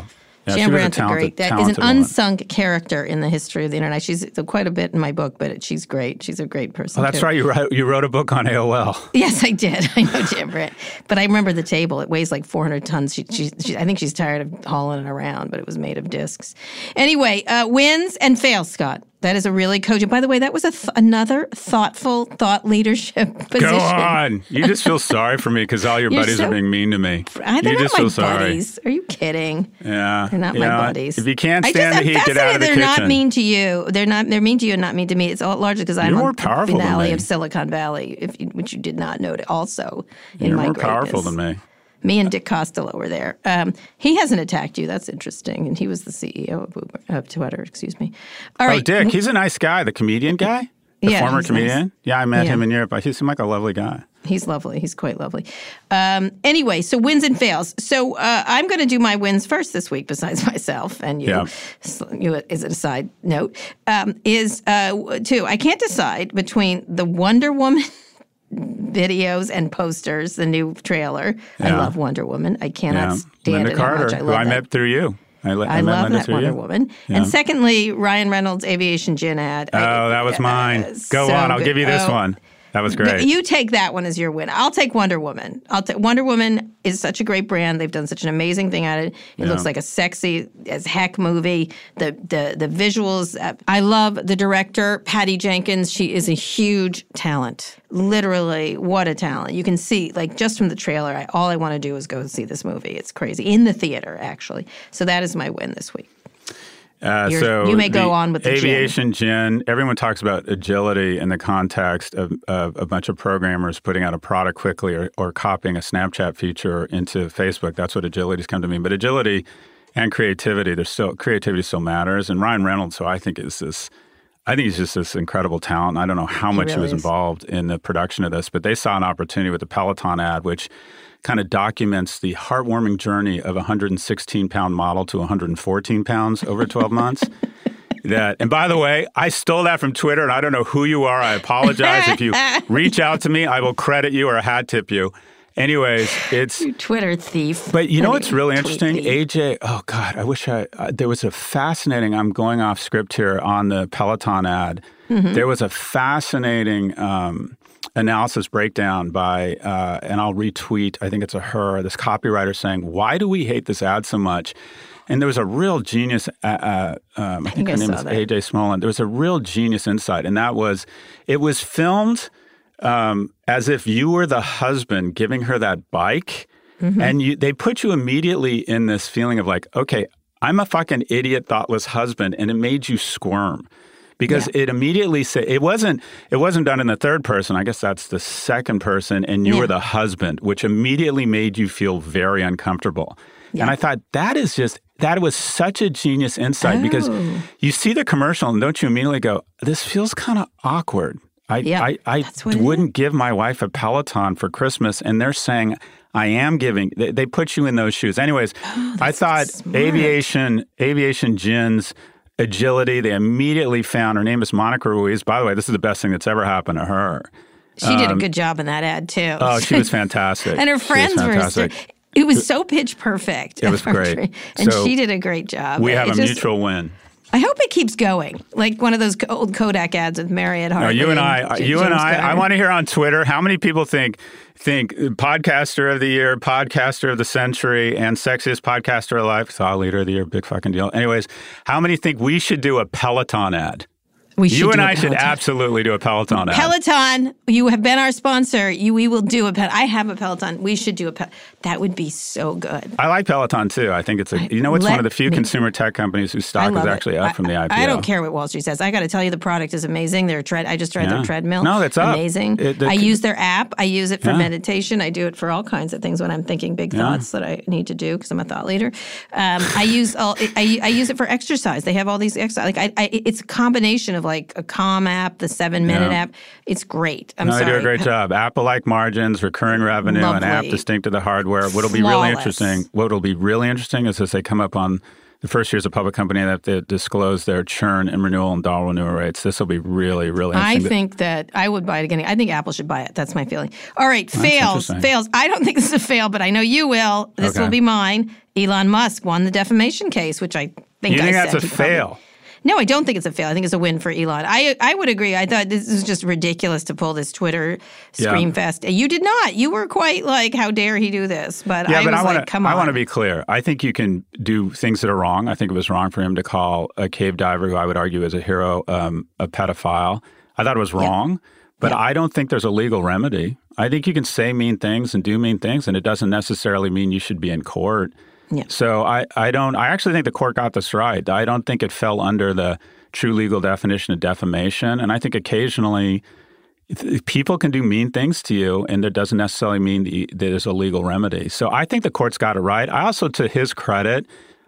Yeah, Shan she was a Brandt's a talented, great. That is talented an woman. unsung character in the history of the internet. She's quite a bit in my book, but she's great. She's a great person. Oh, that's too. right. You wrote, you wrote a book on A O L. Yes, I did. I know Shan Brandt. But I remember the table. It weighs like four hundred tons. She, she, she, I think she's tired of hauling it around, but it was made of discs. Anyway, uh, wins and fails, Scott. That is a really cogent. By the way, that was a th- another thoughtful thought leadership position. Go on. You just feel sorry for me because all your You're buddies so- are being mean to me. I, they're you not just my feel sorry. buddies. Are you kidding? Yeah. They're not You my know, buddies. If you can't I stand just, the I'm heat, get out of the they're kitchen. not mean to you. They're not. They're mean to you and not mean to me. It's all largely because I'm You're on more the powerful than finale me. of Silicon Valley, if you, which you did not know. Also, in You're my more greatness. powerful than me. Me and Dick Costello were there. Um, he hasn't attacked you. That's interesting. And he was the C E O of, Uber, of Twitter. Excuse me. All right. Oh, Dick, he's a nice guy. The comedian guy? The Yeah, former he's comedian? nice. Yeah, I met Yeah. him in Europe. He seemed like a lovely guy. He's lovely. He's quite lovely. Um, anyway, so wins and fails. So uh, I'm going to do my wins first this week, besides myself and you. Yeah. So you as a side note, um, is uh, two. I can't decide between the Wonder Woman videos and posters, the new trailer. I Yeah. love Wonder Woman. I cannot Yeah. stand Linda it how Carter, much I who love I that. met through you. I, le- I, I met love Linda that through Wonder you. Woman. Yeah. And secondly, Ryan Reynolds' Aviation Gin ad. Oh, I- that was mine. uh, Go so on. I'll good. give you this Oh, one. That was great. But you take that one as your win. I'll take Wonder Woman. I'll take Wonder Woman is such a great brand. They've done such an amazing thing at it. It Yeah. looks like a sexy as heck movie. The the the visuals. Uh, I love the director, Patty Jenkins. She is a huge talent. Literally, what a talent! You can see, like, just from the trailer. I, all I want to do is go see this movie. It's crazy in the theater, actually. So that is my win this week. Uh, You're- so you may go the on with the gin. aviation gin. Everyone talks about agility in the context of, of a bunch of programmers putting out a product quickly or, or copying a Snapchat feature into Facebook. That's what agility's come to mean. But agility and creativity, there's still creativity still matters. And Ryan Reynolds, who I think is this, I think he's just this incredible talent. I don't know how much he, really was is. involved in the production of this, but they saw an opportunity with the Peloton ad, which kind of documents the heartwarming journey of a one hundred sixteen pound model to one hundred fourteen pounds over twelve months. That, and by the way, I stole that from Twitter, and I don't know who you are. I apologize. If you reach out to me, I will credit you or hat tip you. Anyways, it's You Twitter thief. but you know what's really Tweet interesting? thief. A J, oh God, I wish I, uh, there was a fascinating, I'm going off script here on the Peloton ad. Mm-hmm. There was a fascinating um, analysis breakdown by, uh, and I'll retweet, I think it's a her, this copywriter saying, why do we hate this ad so much? And there was a real genius, uh, uh, um, I think think her I name saw is that. A J Smolin. There was a real genius insight, and that was, it was filmed um, as if you were the husband giving her that bike. Mm-hmm. And you, they put you immediately in this feeling of like, okay, I'm a fucking idiot, thoughtless husband, and it made you squirm because Yeah. it immediately said it wasn't. It wasn't done in the third person. I guess that's the second person, and you Yeah. were the husband, which immediately made you feel very uncomfortable. Yeah. And I thought that is just that was such a genius insight because Oh. you see the commercial and don't you immediately go, this feels kind of awkward. I Yeah, I, I that's what it wouldn't give my wife a Peloton for Christmas, and they're saying I am giving. They, they put you in those shoes. Anyways, I thought smart. aviation, aviation gins, agility. They immediately found her name is Monica Ruiz. By the way, this is the best thing that's ever happened to her. She did a good job in that ad, too. Oh, she was fantastic. And her She was friends were. fantastic. It was so pitch perfect. It was great. And So she did a great job. We have It a just- mutual win. I hope it keeps going, like one of those co- old Kodak ads with Marriott No, Hartley. you and I, J- you and James I, I Garner. want to hear on Twitter how many people think think podcaster of the year, podcaster of the century, and sexiest podcaster alive, thought leader of the year, big fucking deal. Anyways, how many think we should do a Peloton ad? We should You and do a I should Peloton. absolutely do a Peloton ad. Peloton, you have been our sponsor. You, we will do a Peloton. I have a Peloton. We should do a Peloton. That would be so good. I like Peloton too. I think it's a, you know, it's Let one of the few me- consumer tech companies whose I stock is love it. actually up from the I P O. I, I don't care what Wall Street says. I got to tell you, the product is amazing. Their tread. I just tried Yeah. their treadmill. No, that's up. amazing. It- the- I use their app. I use it for Yeah. meditation. I do it for all kinds of things when I'm thinking big Yeah. thoughts that I need to do because I'm a thought leader. Um, I use all. I, I use it for exercise. They have all these exercise. Like I, I, it's a combination of like a Calm app, the seven minute Yeah. app. It's great. I'm No, sorry. they do a great job. Apple-like margins, recurring revenue, an app Lovely. distinct to the hardware. What'll be really Flawless. interesting, what'll be really interesting is as they come up on the first year as a public company that they disclose their churn and renewal and dollar renewal rates. This will be really, really interesting. I think that I would buy it again. I think Apple should buy it. That's my feeling. All right, fails. Fails. I don't think this is a fail, but I know you will. This okay. will be mine. Elon Musk won the defamation case, which I think you I think said. that's a fail? Probably, no, I don't think it's a fail. I think it's a win for Elon. I I would agree. I thought this is just ridiculous to pull this Twitter scream yeah. fest. You did not. You were quite like, how dare he do this? But yeah, I but was I wanna, like, come on. I want to be clear. I think you can do things that are wrong. I think it was wrong for him to call a cave diver, who I would argue is a hero, um, a pedophile. I thought it was wrong, yeah. but yeah. I don't think there's a legal remedy. I think you can say mean things and do mean things, and it doesn't necessarily mean you should be in court. Yeah. So I, I don't – I actually think the court got this right. I don't think it fell under the true legal definition of defamation. And I think occasionally people can do mean things to you, and that doesn't necessarily mean that there's a legal remedy. So I think the court's got it right. I also, to his credit,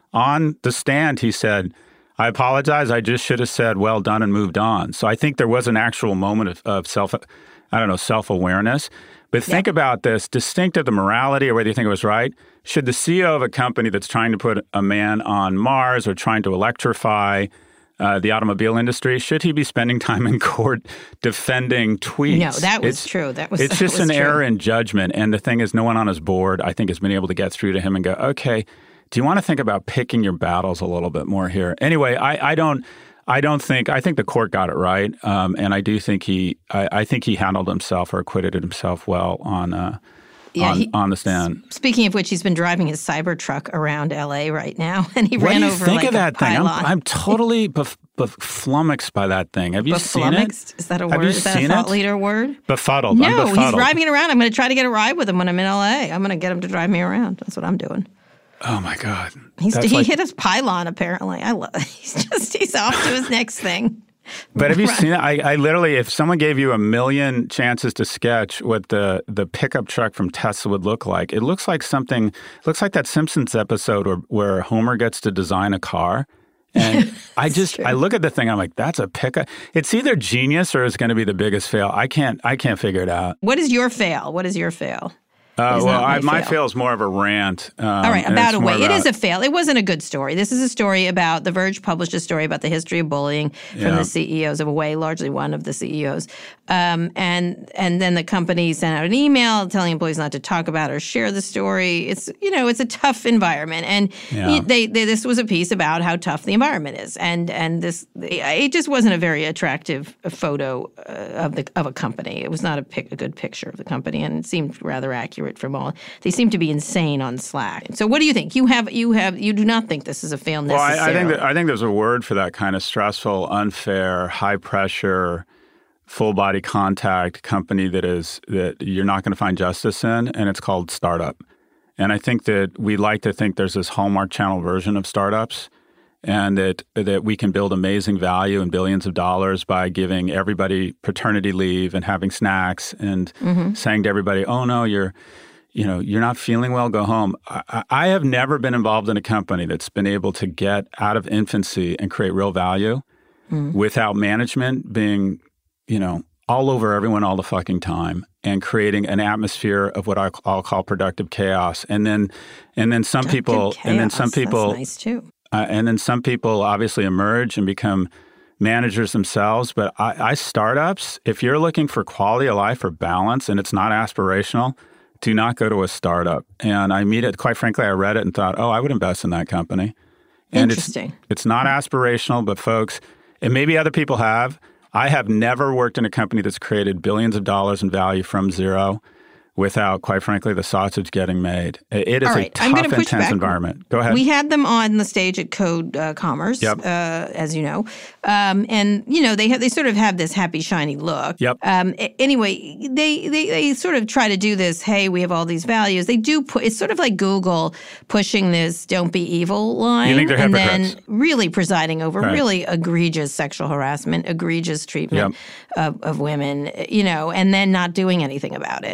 on the stand, he said, I apologize. I just should have said, well done, and moved on. So I think there was an actual moment of, of self – I don't know, self-awareness. But think yeah. about this, distinct of the morality or whether you think it was right, should the C E O of a company that's trying to put a man on Mars or trying to electrify uh, the automobile industry, should he be spending time in court defending tweets? No, that was it's, true. That was It's that just was an true. error in judgment. And the thing is, no one on his board, I think, has been able to get through to him and go, okay, do you want to think about picking your battles a little bit more here? Anyway, I, I don't... I don't think, I think the court got it right. Um, and I do think he, I, I think he handled himself or acquitted himself well on, uh, yeah, on, he, on the stand. Speaking of which, he's been driving his Cybertruck around L A right now, and he what ran do you over think like of that a thing? pylon. I'm, I'm totally bef, bef, flummoxed by that thing. Have you seen it? Is that a Have word? you Is that a seen thought it? leader word? Befuddled. No, I'm befuddled. he's driving it around. I'm going to try to get a ride with him when I'm in L A. I'm going to get him to drive me around. That's what I'm doing. Oh my God. He's, he like, hit his pylon, apparently. I love He's just, he's off to his next thing. But have you seen it? I, I literally, if someone gave you a million chances to sketch what the, the pickup truck from Tesla would look like, it looks like something, it looks like that Simpsons episode where, where Homer gets to design a car. And I just, true. I look at the thing, I'm like, that's a pickup. It's either genius or it's going to be the biggest fail. I can't, I can't figure it out. What is your fail? What is your fail? Uh, well, my, I, my fail. fail is more of a rant. Um, All right, about a way. About, it is a fail. It wasn't a good story. This is a story about, The Verge published a story about the history of bullying from yeah. the C E Os of Away, largely one of the C E Os. Um, and and then the company sent out an email telling employees not to talk about or share the story. It's, you know, it's a tough environment. And yeah. they, they this was a piece about how tough the environment is. And and this, it just wasn't a very attractive photo uh, of the of a company. It was not a, pic, a good picture of the company, and it seemed rather accurate from all. They seem to be insane on Slack. So what do you think? You have you have you do not think this is a fail necessarily? Well, I, I think that, I think there's a word for that kind of stressful, unfair, high pressure, full body contact company that is that you're not going to find justice in, and it's called startup. And I think that we like to think there's this Hallmark Channel version of startups, and that that we can build amazing value and billions of dollars by giving everybody paternity leave and having snacks and mm-hmm. saying to everybody, "Oh no, you're." You know, you're not feeling well, go home. I, I have never been involved in a company that's been able to get out of infancy and create real value mm. without management being, you know, all over everyone all the fucking time and creating an atmosphere of what I'll call productive chaos. And then, and then some productive people, chaos. and then some people, That's nice too. Uh, and then some people obviously emerge and become managers themselves. But I, I startups, if you're looking for quality of life or balance and it's not aspirational, do not go to a startup. And I meet it, quite frankly, I read it and thought, oh, I would invest in that company. And Interesting. It's, it's not aspirational, but folks, and maybe other people have, I have never worked in a company that's created billions of dollars in value from zero without, quite frankly, the sausage getting made. It is right. a tough, intense back. environment. Go ahead. We had them on the stage at Code uh, Commerce, yep. uh, as you know. Um, and, you know, they have, they sort of have this happy, shiny look. Yep. Um, anyway, they, they, they sort of try to do this, hey, we have all these values. They do put, it's sort of like Google pushing this don't be evil line. You think they're and hypocrites? then really presiding over right. really egregious sexual harassment, egregious treatment yep. of, of women, you know, and then not doing anything about it. And so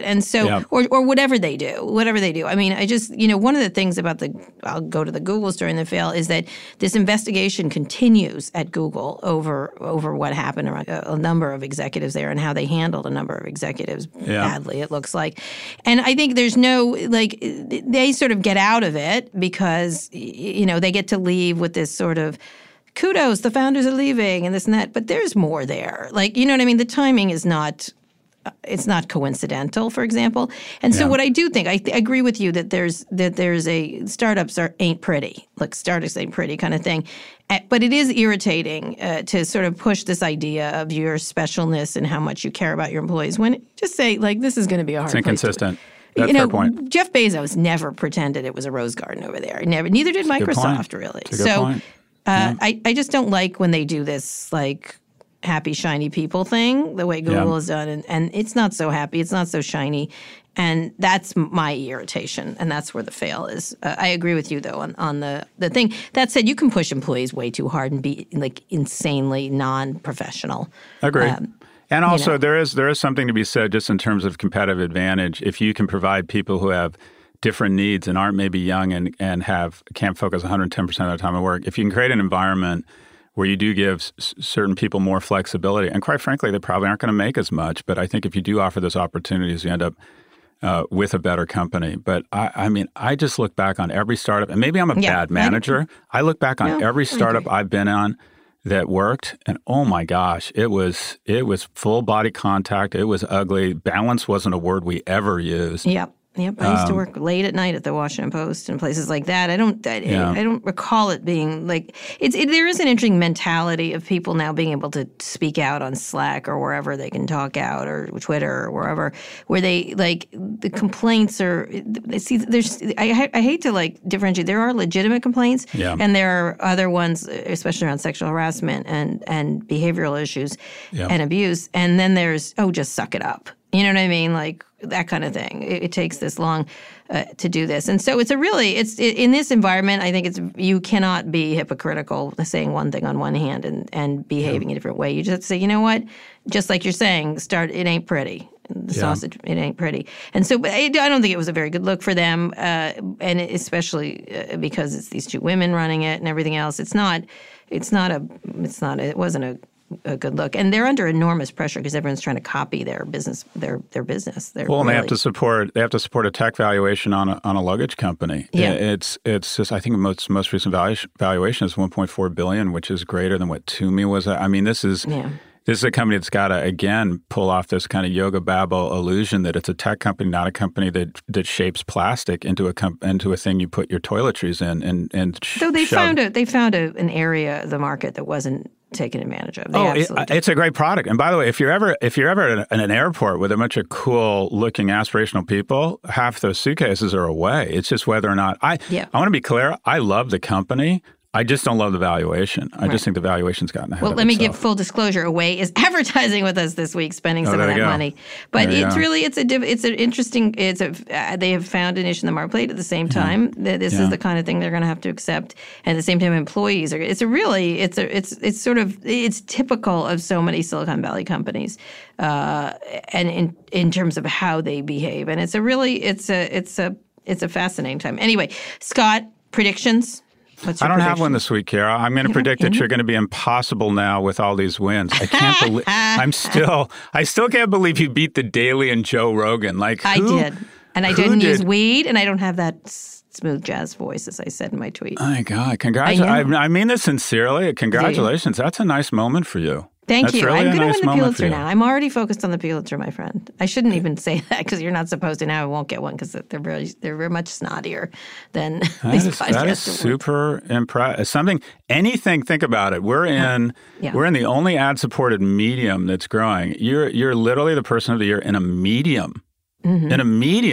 Yep. or or whatever they do, whatever they do. I mean, I just, you know, one of the things about the, I'll go to the Google story in the fail, is that this investigation continues at Google over over what happened around a, a number of executives there and how they handled a number of executives Yeah. badly, it looks like. And I think there's no, like, they sort of get out of it because, you know, they get to leave with this sort of, kudos, the founders are leaving and this and that, but there's more there. Like, you know what I mean? The timing is not, it's not coincidental, for example. And so Yeah. what I do think, I th- agree with you that there's that there's a, startups are ain't pretty, like startups ain't pretty kind of thing. Uh, But it is irritating uh, to sort of push this idea of your specialness and how much you care about your employees when just say, like, this is going to be a hard It's place to- inconsistent. That's you know, a fair point. Jeff Bezos never pretended it was a rose garden over there. Never. Neither did Good point. Microsoft, really. It's a good so point. Uh, I, I just don't like when they do this, like, happy, shiny people thing, the way Google Yeah. has done. And, and it's not so happy. It's not so shiny. And that's my irritation. And that's where the fail is. Uh, I agree with you, though, on, on the, the thing. That said, you can push employees way too hard and be, like, insanely non-professional. Agree. Um, and also, know. there is there is something to be said just in terms of competitive advantage. If you can provide people who have different needs and aren't maybe young and, and have can't focus one hundred ten percent of their time at work, if you can create an environment where you do give s- certain people more flexibility, and quite frankly, they probably aren't going to make as much, but I think if you do offer those opportunities, you end up uh, with a better company. But I, I mean, I just look back on every startup, and maybe I'm a Yeah, bad manager. I look back on No, every I startup agree. I've been on that worked, and oh my gosh, it was it was full body contact. It was ugly. Balance wasn't a word we ever used. Yep. Yep, I used Um, to work late at night at the Washington Post and places like that. I don't, I, Yeah. I don't recall it being like it's. It, there is an interesting mentality of people now being able to speak out on Slack or wherever they can talk out, or Twitter or wherever, where they like the complaints are. See, there's. I, I hate to like differentiate. There are legitimate complaints, Yeah. and there are other ones, especially around sexual harassment and and behavioral issues Yeah. and abuse. And then there's oh, just suck it up. You know what I mean? Like that kind of thing. It, it takes this long uh, to do this, and so it's a really it's it, in this environment. I think it's you cannot be hypocritical, saying one thing on one hand and and behaving a different way. You just have to say, you know what? Just like you're saying, start. It ain't pretty. The Yeah. sausage, it ain't pretty. And so, but I, I don't think it was a very good look for them, uh, and especially uh, because it's these two women running it and everything else. It's not. It's not a. It's not. A, it wasn't a. a good look, and they're under enormous pressure because everyone's trying to copy their business, their their business. They're Well, and they have really- to support they have to support a tech valuation on a, on a luggage company. Yeah. It's it's just I think most most recent valuation, valuation is one point four billion dollars, which is greater than what Toomey was. I mean, this is Yeah. this is a company that's got to again pull off this kind of yoga babble illusion that it's a tech company, not a company that that shapes plastic into a com- into a thing you put your toiletries in and and sh- So they shove. found a they found a, an area of the market that wasn't taken advantage of. They Oh, it, absolutely did. it's a great product. And by the way, if you're ever if you're ever at an, an airport with a bunch of cool looking aspirational people, half those suitcases are away. It's just whether or not I. Yeah. I want to be clear. I love the company. I just don't love the valuation. I just think the valuation's gotten ahead Well, of let me itself. give full discllosure. Away is advertising with us this week, spending Oh, some of there that you go. money. But There you it's go. really it's a diff- it's an interesting. It's a uh, they have found a niche in the marketplace. At the same time, that this Yeah. is the kind of thing they're going to have to accept. And at the same time, employees are. It's a really it's a it's it's sort of it's typical of so many Silicon Valley companies, uh, and in in terms of how they behave. And it's a really it's a it's a it's a fascinating time. Anyway, Scott, predictions. What's I your don't have prediction? one this week, Kara. I'm going to predict that you're going to be impossible now with all these wins. I can't believe I'm still I still can't believe you beat the Daily and Joe Rogan. Like I who- did. And I who didn't use did- weed, and I don't have that s- smooth jazz voice, as I said in my tweet. Oh my God! Congratulations! know. I, I mean this sincerely. Congratulations! That's a nice moment for you. Thank That's you. Really I'm a going to nice win the moment for Pulitzer you. now. I'm already focused on the Pulitzer, my friend. I shouldn't even say that because you're not supposed to. Now I won't get one because they're very they're very much snottier than That these is, podcasts. that is super impressive. Something, anything. Think about it. We're in, Yeah. we're in the only ad-supported medium that's growing. You're, you're literally the person of the year in a medium, Mm-hmm. in a medium.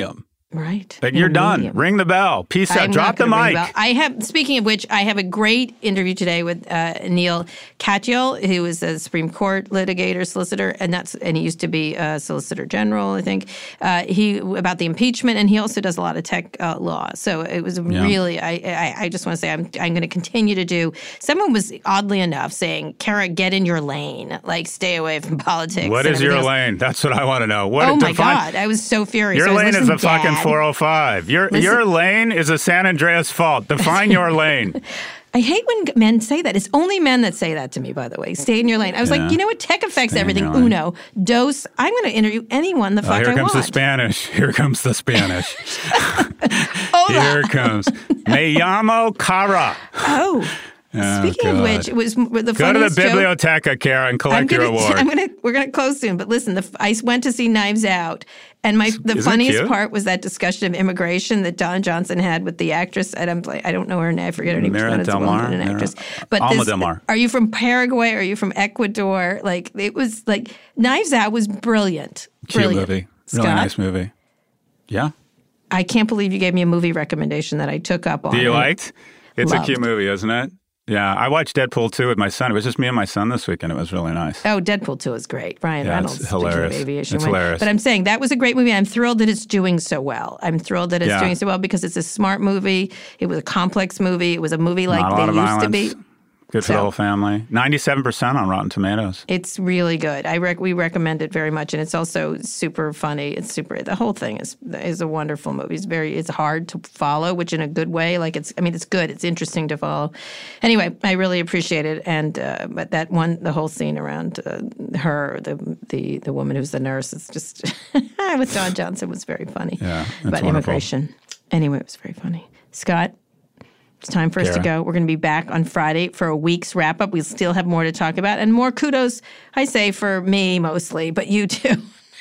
Right. But you're In a done. medium. Ring the bell. Peace out. I'm Drop not the gonna ring mic. bell. I have. Speaking of which, I have a great interview today with uh, Neil Katyal, who is a Supreme Court litigator, solicitor, and that's and he used to be a Solicitor General, I think. Uh, he about the impeachment, and he also does a lot of tech uh, law. So it was Yeah. really. I, I I just want to say I'm I'm going to continue to do. Someone was oddly enough saying, "Kara, get in your lane. Like stay away from politics." What and is your everything else." lane? That's what I want to know. What Oh my define- God! I was so furious. Your I was lane is listening, a fucking Dad. four oh five. Your Listen- your lane is a San Andreas fault. Define your lane. I hate when men say that. It's only men that say that to me, by the way. Stay in your lane. I was Yeah. like, you know what? Tech affects Stay in everything. your lane. Uno, dos. I'm going to interview anyone the Oh, fuck here I comes want. the Spanish. Here comes the Spanish. Hola. Here it comes. Me llamo Cara. Oh. Oh, Speaking of God. which, it was m- the Go to the funniest joke. biblioteca, Kara, and I'm collect your gonna, award. I'm gonna, we're gonna close soon, but listen, the, I went to see Knives Out, and my the Isn't it funniest cute? part was that discussion of immigration that Don Johnson had with the actress. And I'm like, I don't know her name. I forget her name. Mira It's a Del woman, Mar? an Mira- actress. But Alma this, Del Mar. Are you from Paraguay? Are you from Ecuador? Like it was like Knives Out was brilliant. Cute Brilliant. movie. Really Scott? nice movie. Yeah. I can't believe you gave me a movie recommendation that I took up on. Do you and liked? It's loved. a cute movie, isn't it? Yeah. I watched Deadpool two with my son. It was just me and my son this weekend. It was really nice. Oh, Deadpool two is great. Ryan Yeah, it's Reynolds, hilarious. Speaking of aviation, It's went. hilarious. But I'm saying that was a great movie. I'm thrilled that it's doing so well. I'm thrilled that it's Yeah. doing so well because it's a smart movie. It was a complex movie. It was a movie like Not a lot they of used violence. to be. Good for So- the whole family. ninety-seven percent on Rotten Tomatoes. It's really good. I rec- we recommend it very much, and it's also super funny. It's super. The whole thing is is a wonderful movie. It's very. It's hard to follow, which in a good way. Like it's. I mean, it's good. It's interesting to follow. Anyway, I really appreciate it, and uh, but that one, the whole scene around uh, her, the the the woman who's the nurse, it's just with Don Johnson was very funny. Yeah, it's about wonderful. immigration. Anyway, it was very funny. Scott. It's time for us to Kara. go. We're going to be back on Friday for a week's wrap up. We still have more to talk about and more kudos, I say, for me mostly, but you too.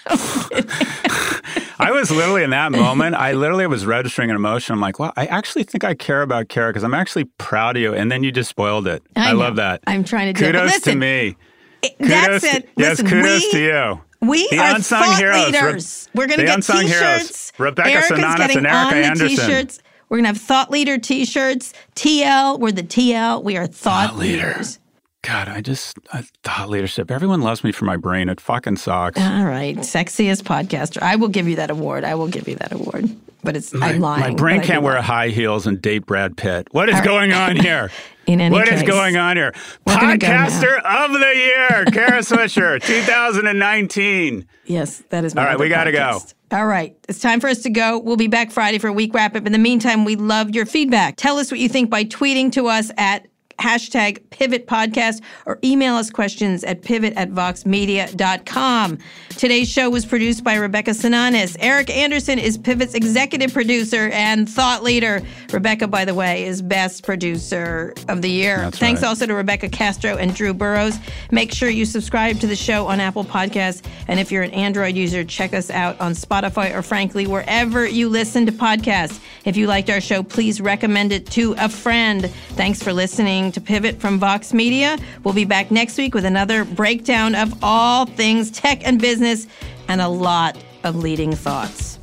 I was literally in that moment, I literally was registering an emotion. I'm like, well, I actually think I care about Kara because I'm actually proud of you. And then you just spoiled it. I I, know. love that. I'm trying to do it. But Kudos listen, to me. That's Kudos to- it. Yes, Listen, kudos we, to you. We The are unsung thought heroes. Re- leaders. We're going to the get unsung heroes. T-shirts. Rebecca Erica's Sonanis getting and Erica on the Anderson. T-shirts. We're going to have thought leader T-shirts. T L, we're the T L. We are thought, Thought leader. leaders. God, I just, I thought leadership. Everyone loves me for my brain. It fucking sucks. All right. Sexiest podcaster. I will give you that award. I will give you that award. But it's, I'm lying. My brain but I can't do wear lie. high heels and date Brad Pitt. What is All right. going on here? In any What is case, going on here? we're gonna go now. Podcaster of the Year, Kara Swisher, two thousand nineteen. Yes, that is my All right, other we gotta go. podcast. All right, it's time for us to go. We'll be back Friday for a week wrap up. In the meantime, we love your feedback. Tell us what you think by tweeting to us at hashtag Pivot Podcast or email us questions at pivot at voxmedia dot com. Today's show was produced by Rebecca Sonanis. Eric Anderson is Pivot's executive producer and thought leader. Rebecca, by the way, is best producer of the year. That's Thanks right. also to Rebecca Castro and Drew Burrows. Make sure you subscribe to the show on Apple Podcasts. And if you're an Android user, check us out on Spotify or frankly, wherever you listen to podcasts. If you liked our show, please recommend it to a friend. Thanks for listening to Pivot from Vox Media. We'll be back next week with another breakdown of all things tech and business and a lot of leading thoughts.